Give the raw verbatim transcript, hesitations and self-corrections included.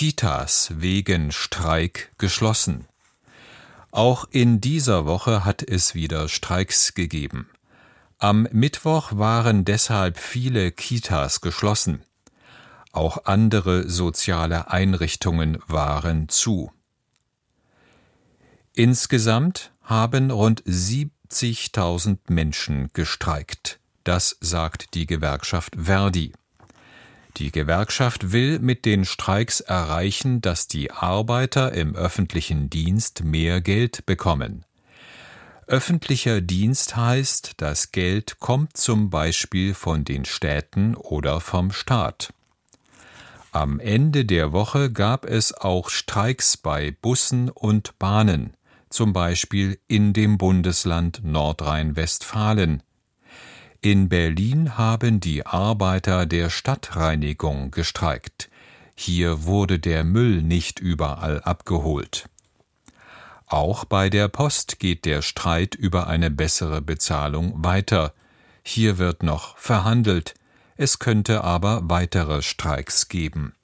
Kitas wegen Streik geschlossen. Auch in dieser Woche hat es wieder Streiks gegeben. Am Mittwoch waren deshalb viele Kitas geschlossen. Auch andere soziale Einrichtungen waren zu. Insgesamt haben rund siebzigtausend Menschen gestreikt. Das sagt die Gewerkschaft ver.di. Die Gewerkschaft will mit den Streiks erreichen, dass die Arbeiter im öffentlichen Dienst mehr Geld bekommen. Öffentlicher Dienst heißt, das Geld kommt zum Beispiel von den Städten oder vom Staat. Am Ende der Woche gab es auch Streiks bei Bussen und Bahnen, zum Beispiel in dem Bundesland Nordrhein-Westfalen. In Berlin haben die Arbeiter der Stadtreinigung gestreikt. Hier wurde der Müll nicht überall abgeholt. Auch bei der Post geht der Streit über eine bessere Bezahlung weiter. Hier wird noch verhandelt. Es könnte aber weitere Streiks geben.